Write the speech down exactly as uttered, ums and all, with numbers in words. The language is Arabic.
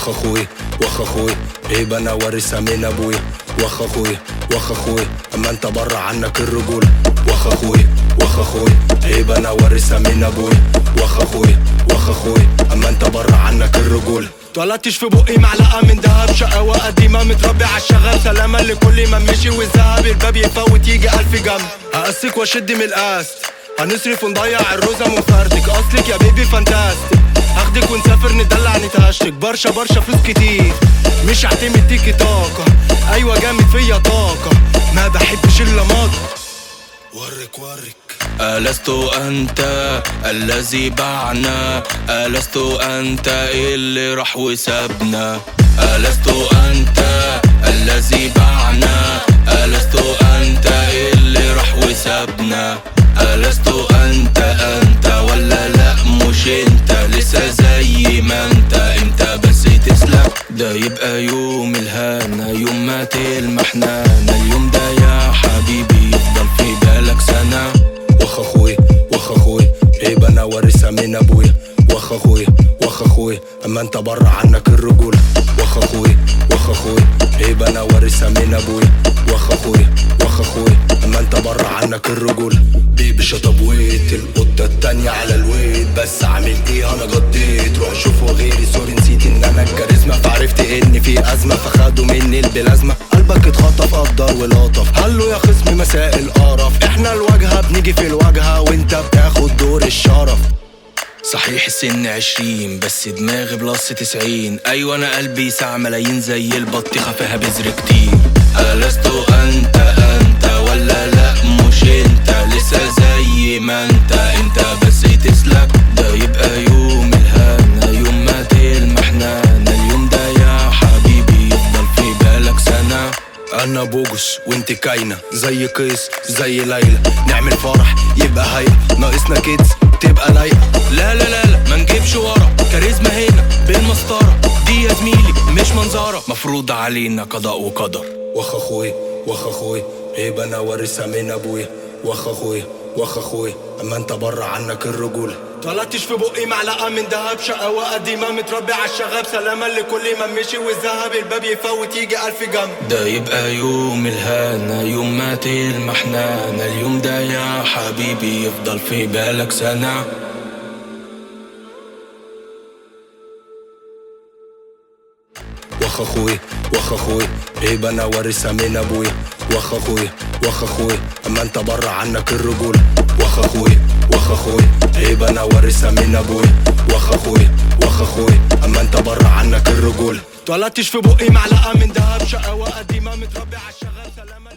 واخ اخوي واخ اخوي هيبة انا وارثها من ابويا. واخ اخوي واخ اخوي اما انت بره عنك الرجولة. واخ اخوي واخ اخوي هيبة انا وارثها من ابويا. واخ اخوي واخ اخوي اما انت بره عنك الرجولة. اتولدتش في بقي معلقة من دهب، شقاوة قديمة متربي عالشغال، سلامة لكل من مشي والذهب الباب يفوت يجي ألف جنب. هقسك واشد من القاست، هنصرف ونضيع الروزة من فردك، اصلك يا بيبي فانتاستيك، هاخدك ونسافر ندلع نتهشتك، برشا برشا فلوس كتير مش هعتمد تيكي طاقة، ايوه جامد فيا طاقة ما بحبش الا ماضي. ورك ورك ألست أنت الذي باعنا، ألست أنت اللي راح وسابنا، ألست أنت الذي باعنا، ألست أنت اللي راح وسابنا، ألست أنت أنت ولا لا مش انت، لسه زي ما انت انت بس تسلم. ده يبقى يوم الهنا يوم ما تلمحنا، اليوم ده يا حبيبي يفضل في بالك سنة. واخ اخوي واخ اخوي هيبة انا وارثها من ابويا. واخ اخوي واخ اخوي اما انت بره عنك الرجولة. واخ اخوي واخ اخوي هيبة انا وارثها من ابويا. واخ اخوي واخ اخوي اما انت بره عنك الرجولة. بيبي شطبويت القطة التانية على الويت، بس عامل ايه انا قضيت، روح شوفوا غيري سوري نسيت ان انا الكاريزما، فعرفت ان في ازمة فخدوا مني البلازمة، قلبك اتخطف قدر ولطف، هلو يا خصمي مساء القرف، احنا الواجهة بنيجي في الواجهة وانت بتاخد دور الشرف. صحيح السن عشرين بس دماغي بلس تسعين، ايوه انا قلبي ساعة ملايين زي البطيخة فيها بذر كتير. ألست أنت أنت ولا لا مش انت، لسه زي ما انت انت بس تسلك. ده يبقى يوم الهنا يوم ما تلمحنا، اليوم ده يا حبيبي يفضل في بالك سنة. انا بوجس وانت كاينة زي قيس زي ليلى، نعمل فرح يبقى هيئة ناقصنا كيدز تبقى لايقة. لا لا لا لا ما نجيبش ورا، كاريزما هنا بالمسطرة دي يا زميلي مش منظرة، مفروض علينا قضاء وقدر. واخ اخوي واخ اخوي هيبة انا وارثها من ابويا. واخ اخوي واخ اخوي اما انت بره عنك الرجولة. اتولدتش في بقي معلقة من دهب، شقاوة قديمة متربي عالشغاب، سلامة لكل من مشي والذهب الباب يفوت يجي ألف جنب. ده يبقى يوم الهنا يوم ما تلمحنا، اليوم ده يا حبيبي يفضل في بالك سنة. واخ اخوي واخ اخوي هيبة انا وارثها من ابويا. واخ اخوي واخ اخوي اما انت بره عنك الرجولة. واخ اخوي واخ اخوي هيبة انا وارثها من ابويا. واخ اخوي واخ اخوي اما انت بره عنك الرجولة. اتولدتش في بقي معلقة من دهب، شقاوة قديمة متربي عالشغال، سلامة